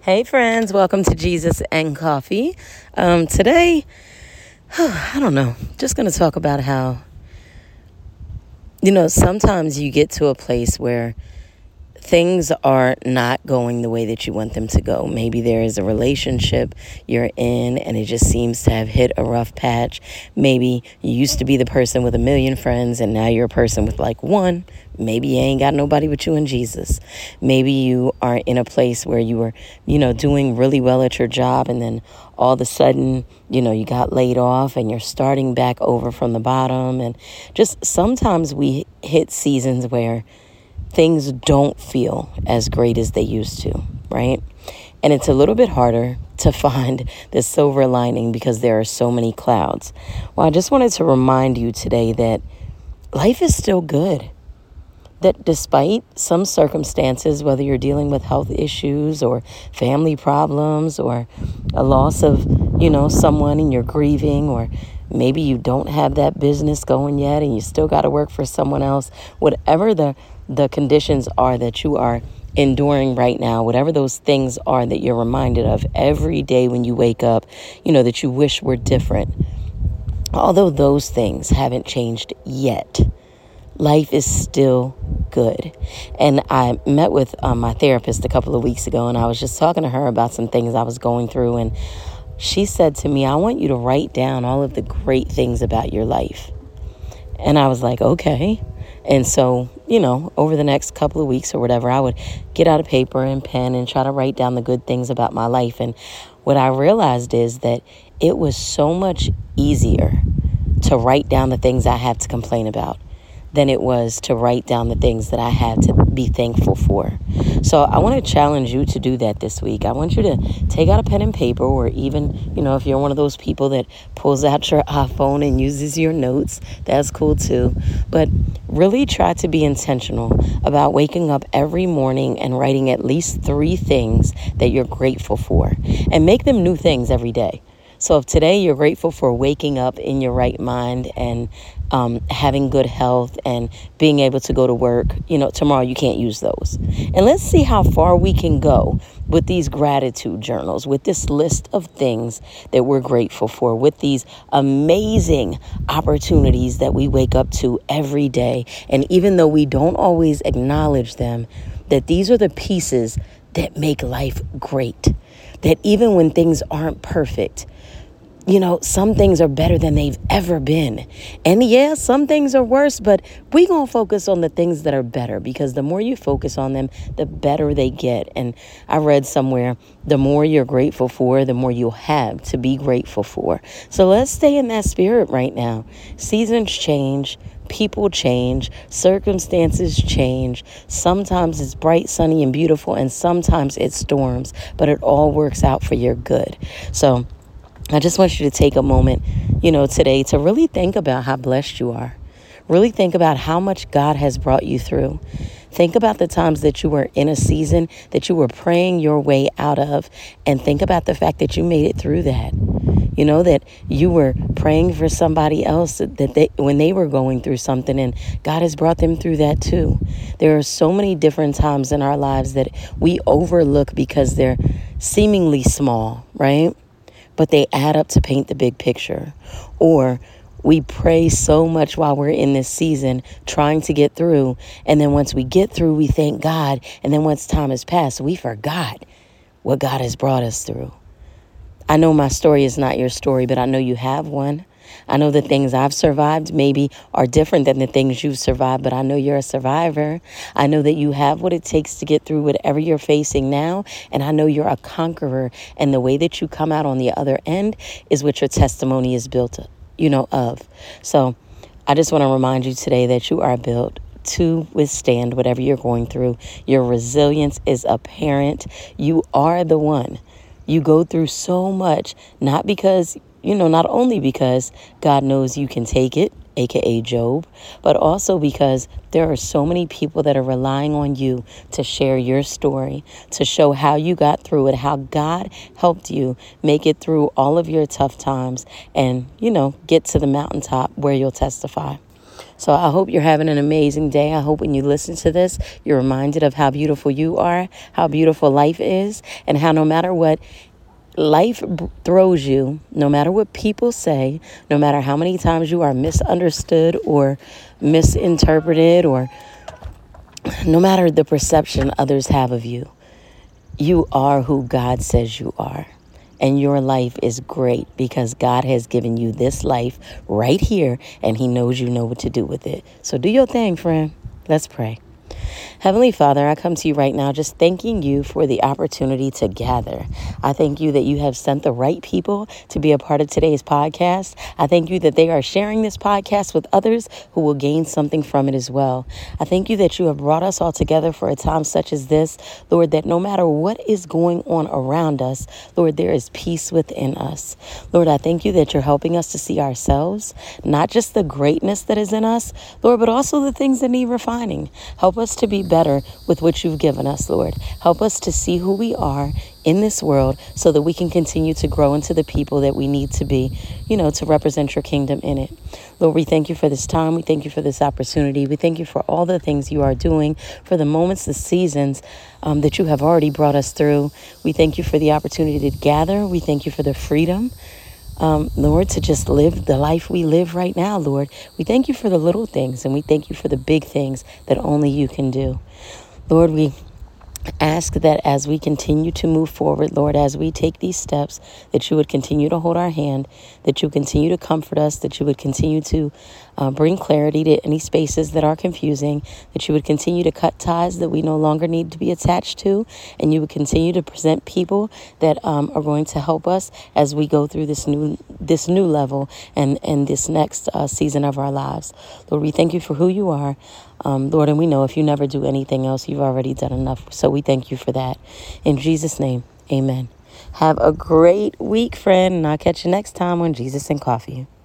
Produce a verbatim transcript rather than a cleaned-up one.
Hey friends, welcome to Jesus and Coffee. Um, today, I don't know, just going to talk about how, you know, sometimes you get to a place where things are not going the way that you want them to go. Maybe there is a relationship you're in and it just seems to have hit a rough patch. Maybe you used to be the person with a million friends and now you're a person with like one. Maybe you ain't got nobody but you and Jesus. Maybe you are in a place where you were, you know, doing really well at your job and then all of a sudden, you know, you got laid off and you're starting back over from the bottom. And just sometimes we hit seasons where things don't feel as great as they used to, right? And it's a little bit harder to find the silver lining because there are so many clouds. Well, I just wanted to remind you today that life is still good. That despite some circumstances, whether you're dealing with health issues or family problems or a loss of, you know, someone and you're grieving, or maybe you don't have that business going yet and you still got to work for someone else, whatever the, the conditions are that you are enduring right now, whatever those things are that you're reminded of every day when you wake up, you know, that you wish were different. Although those things haven't changed yet, life is still good. And I met with um, my therapist a couple of weeks ago, and I was just talking to her about some things I was going through. And she said to me, I want you to write down all of the great things about your life. And I was like, okay. And so, you know, over the next couple of weeks or whatever, I would get out a paper and pen and try to write down the good things about my life. And what I realized is that it was so much easier to write down the things I had to complain about than it was to write down the things that I had to be thankful for. So I want to challenge you to do that this week. I want you to take out a pen and paper, or even, you know, if you're one of those people that pulls out your iPhone and uses your notes, that's cool too. But really try to be intentional about waking up every morning and writing at least three things that you're grateful for, and make them new things every day. So if today you're grateful for waking up in your right mind and um, having good health and being able to go to work, you know, tomorrow you can't use those. And let's see how far we can go with these gratitude journals, with this list of things that we're grateful for, with these amazing opportunities that we wake up to every day. And even though we don't always acknowledge them, that these are the pieces that make life great. That even when things aren't perfect, you know, some things are better than they've ever been. And yeah, some things are worse, but we're going to focus on the things that are better, because the more you focus on them, the better they get. And I read somewhere, the more you're grateful for, the more you'll have to be grateful for. So let's stay in that spirit right now. Seasons change. People change, circumstances change. Sometimes it's bright, sunny, and beautiful, and sometimes it storms, but it all works out for your good. So I just want you to take a moment, you know, today to really think about how blessed you are. Really think about how much God has brought you through. Think about the times that you were in a season that you were praying your way out of, and think about the fact that you made it through that. You know, that you were praying for somebody else that they, when they were going through something, and God has brought them through that too. There are so many different times in our lives that we overlook because they're seemingly small, right? But they add up to paint the big picture. Or we pray so much while we're in this season trying to get through. And then once we get through, we thank God. And then once time has passed, we forgot what God has brought us through. I know my story is not your story, but I know you have one. I know the things I've survived maybe are different than the things you've survived, but I know you're a survivor. I know that you have what it takes to get through whatever you're facing now, and I know you're a conqueror, and the way that you come out on the other end is what your testimony is built, you know, of. So I just want to remind you today that you are built to withstand whatever you're going through. Your resilience is apparent. You are the one. You go through so much, not because, you know, not only because God knows you can take it, A K A Job, but also because there are so many people that are relying on you to share your story, to show how you got through it, how God helped you make it through all of your tough times and, you know, get to the mountaintop where you'll testify. So I hope you're having an amazing day. I hope when you listen to this, you're reminded of how beautiful you are, how beautiful life is, and how no matter what life b- throws you, no matter what people say, no matter how many times you are misunderstood or misinterpreted, or no matter the perception others have of you, you are who God says you are. And your life is great because God has given you this life right here, and he knows you know what to do with it. So do your thing, friend. Let's pray. Heavenly Father, I come to you right now just thanking you for the opportunity to gather. I thank you that you have sent the right people to be a part of today's podcast. I thank you that they are sharing this podcast with others who will gain something from it as well. I thank you that you have brought us all together for a time such as this, Lord, that no matter what is going on around us, Lord, there is peace within us. Lord, I thank you that you're helping us to see ourselves, not just the greatness that is in us, Lord, but also the things that need refining. Help us to be better with what you've given us, Lord. Help us to see who we are in this world so that we can continue to grow into the people that we need to be, you know, to represent your kingdom in it. Lord, we thank you for this time. We thank you for this opportunity. We thank you for all the things you are doing, for the moments, the seasons um, that you have already brought us through. We thank you for the opportunity to gather. We thank you for the freedom, Um, Lord, to just live the life we live right now, Lord. We thank you for the little things, and we thank you for the big things that only you can do. Lord, we ask that as we continue to move forward, Lord, as we take these steps, that you would continue to hold our hand, that you continue to comfort us, that you would continue to uh, bring clarity to any spaces that are confusing, that you would continue to cut ties that we no longer need to be attached to, and you would continue to present people that um, are going to help us as we go through this new this new level and, and this next uh, season of our lives. Lord, we thank you for who you are. Um, Lord, and we know if you never do anything else, you've already done enough. So we thank you for that. In Jesus' name, amen. Have a great week, friend, and I'll catch you next time on Jesus and Coffee.